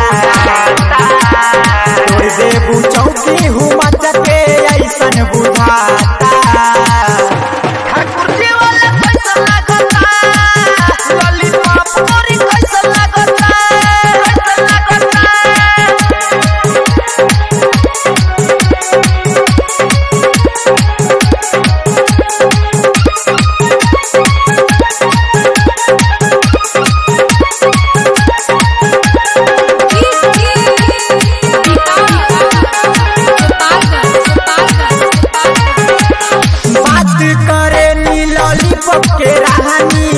तोड़ देबू चौकी हूँ मचके ऐसन बुझाता। कुर्सी वाला कैसा लागता, लॉलीपॉप मोरी कैसा लागता, के रानी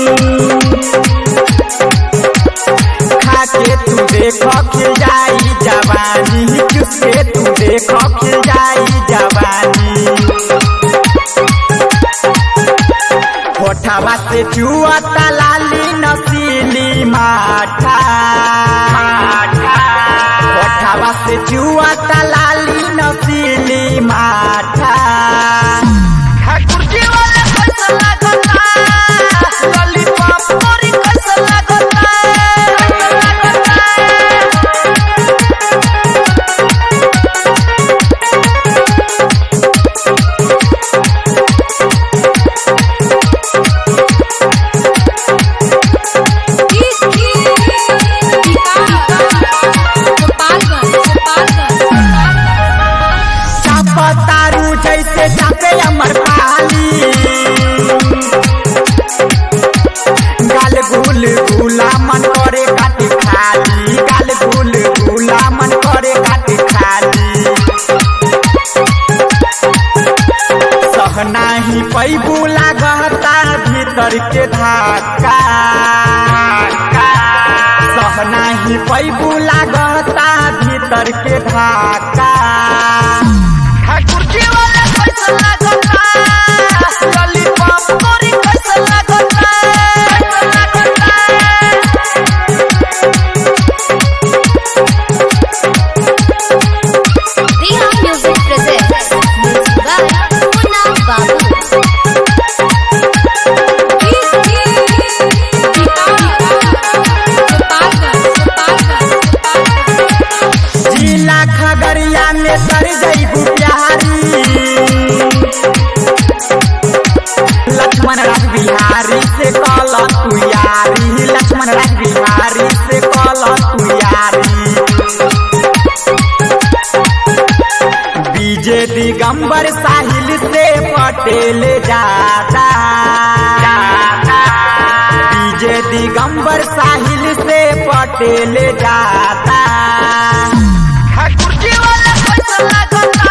खाके तू देख खिल जाई जवानी, किसके तू देख खिल जाई जवानी। होठवा से चुआता लाली नसीली माठा, होठवा से चुआता लाली नसीली माठा। कुर्सी वाला कैसा लागता, लॉलीपॉप मोरी कैसा लागता, तारू जैसे चापे अमर पाली, गाल गुल गुला मन करे काटी खाली, गाल गुल गुला मन करे काटी खाली। सहना ही पैबू लागता भीतर के धाका, सहना ही पैबू लागता भीतर के धाका। कुर्सी वाला कैसा लागता, लॉलीपॉप मोरी कैसा लागता, Reha Music presents music by Munna Babu. जिला खगड़िया में सर जईबू प्यारी, लक्ष्मण राज बिहारी से कल तू यारी, लक्ष्मण राज बिहारी से कल तू यारी। बीजे दिगंबर साहिल से पटेल जाता, बीजे दिगंबर साहिल से पटेल जाता। कुर्सी वाला कैसा लागता,